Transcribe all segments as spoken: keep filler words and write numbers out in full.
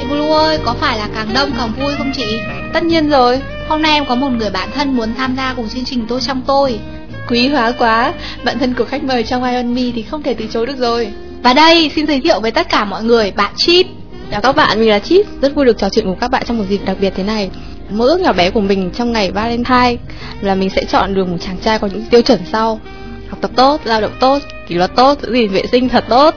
Blue ơi, có phải là càng đông càng vui không chị? Tất nhiên rồi. Hôm nay em có một người bạn thân muốn tham gia cùng chương trình Tôi Trong Tôi. Quý hóa quá, bạn thân của khách mời trong I Want Me thì không thể từ chối được rồi. Và đây, xin giới thiệu với tất cả mọi người, bạn Chip. Chào các bạn, mình là Chip, rất vui được trò chuyện cùng các bạn trong một dịp đặc biệt thế này. Mơ ước nhỏ bé của mình trong ngày Valentine là mình sẽ chọn được một chàng trai có những tiêu chuẩn sau: học tập tốt, lao động tốt, kỷ luật tốt, giữ gìn vệ sinh thật tốt.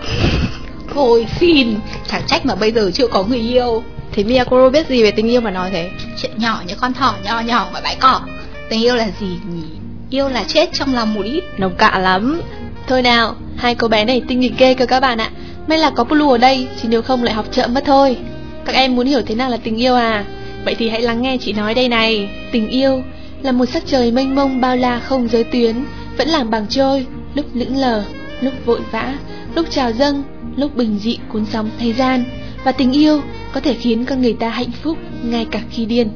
Thôi xin, chẳng trách mà bây giờ chưa có người yêu. Thế Miyakuro biết gì về tình yêu mà nói thế? Chuyện nhỏ như con thỏ nho nhỏ ngoài bãi cỏ. Tình yêu là gì nhỉ? Yêu là chết trong lòng một ít. Nồng cạn lắm. Thôi nào, hai cô bé này tinh nghịch ghê cơ các bạn ạ. May là có Blue ở đây, chứ nếu không lại học chậm mất thôi. Các em muốn hiểu thế nào là tình yêu à? Vậy thì hãy lắng nghe chị nói đây này. Tình yêu là một sắc trời mênh mông bao la không giới tuyến, vẫn làm bằng trôi, lúc lững lờ, lúc vội vã, lúc trào dâng, lúc bình dị cuốn sóng thời gian. Và tình yêu có thể khiến con người ta hạnh phúc ngay cả khi điên.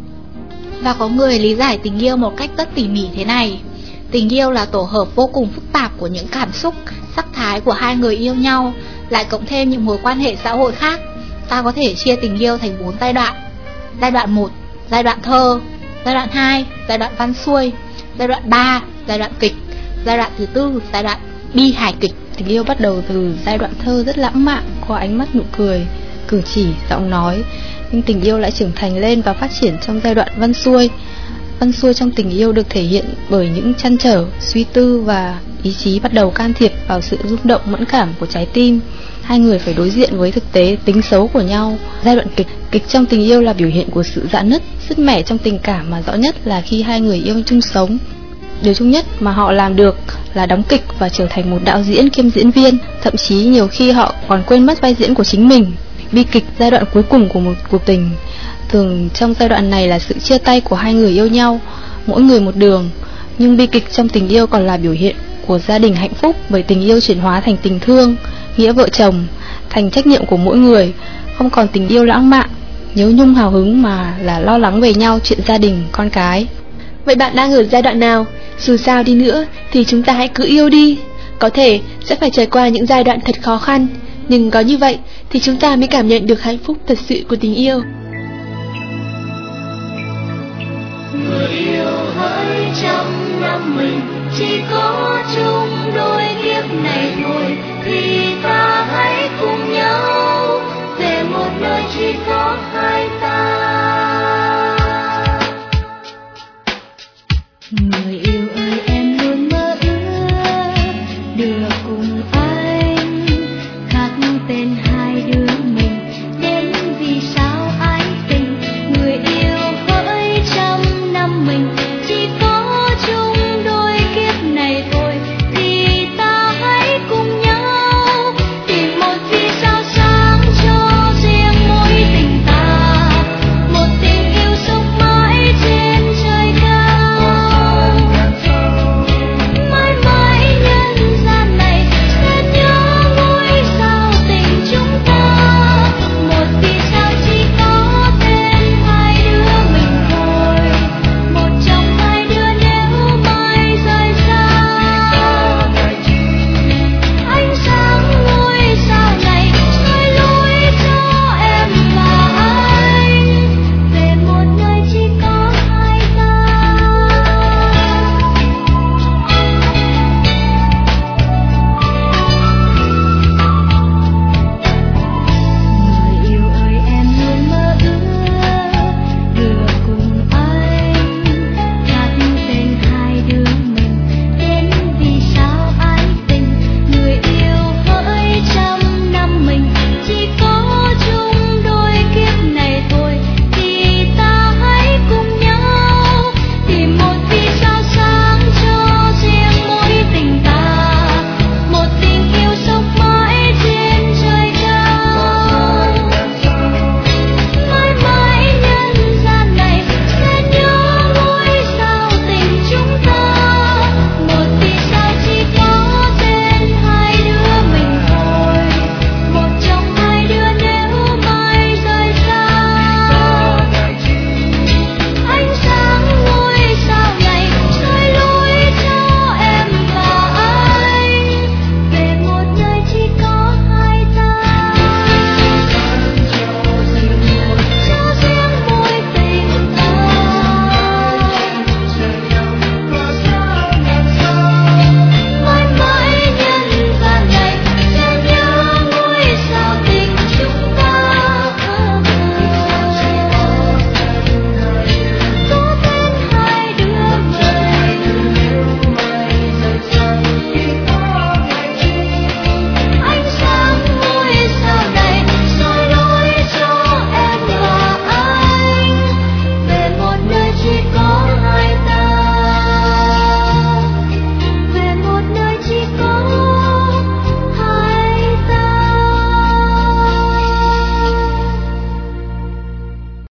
Và có người lý giải tình yêu một cách rất tỉ mỉ thế này: tình yêu là tổ hợp vô cùng phức tạp của những cảm xúc, sắc thái của hai người yêu nhau, lại cộng thêm những mối quan hệ xã hội khác. Ta có thể chia tình yêu thành bốn giai đoạn. Giai đoạn một, giai đoạn thơ. Giai đoạn hai, giai đoạn văn xuôi. Giai đoạn ba, giai đoạn kịch. Giai đoạn thứ tư, giai đoạn bi hài kịch. Tình yêu bắt đầu từ giai đoạn thơ rất lãng mạn, qua ánh mắt, nụ cười, cử chỉ, giọng nói. Nhưng tình yêu lại trưởng thành lên và phát triển trong giai đoạn văn xuôi. Văn xuôi trong tình yêu được thể hiện bởi những trăn trở, suy tư và ý chí bắt đầu can thiệp vào sự rung động mẫn cảm của trái tim. Hai người phải đối diện với thực tế tính xấu của nhau. Giai đoạn kịch, kịch trong tình yêu là biểu hiện của sự rạn nứt, sứt mẻ trong tình cảm, mà rõ nhất là khi hai người yêu chung sống. Điều chung nhất mà họ làm được là đóng kịch và trở thành một đạo diễn kiêm diễn viên. Thậm chí nhiều khi họ còn quên mất vai diễn của chính mình. Bi kịch, giai đoạn cuối cùng của một cuộc tình. Thường trong giai đoạn này là sự chia tay của hai người yêu nhau, mỗi người một đường. Nhưng bi kịch trong tình yêu còn là biểu hiện của gia đình hạnh phúc, bởi tình yêu chuyển hóa thành tình thương, nghĩa vợ chồng, thành trách nhiệm của mỗi người. Không còn tình yêu lãng mạn, nhớ nhung hào hứng, mà là lo lắng về nhau, chuyện gia đình, con cái. Vậy bạn đang ở giai đoạn nào? Dù sao đi nữa thì chúng ta hãy cứ yêu đi. Có thể sẽ phải trải qua những giai đoạn thật khó khăn, nhưng có như vậy thì chúng ta mới cảm nhận được hạnh phúc thật sự của tình yêu. Người yêu hỡi trăm năm mình chỉ có chung đôi kiếp này thôi, thì ta hãy cùng nhau về một nơi chỉ có hai ta. Người yêu ơi, em luôn mơ ước được cùng anh khắc tên hai đứa mình đến vì sao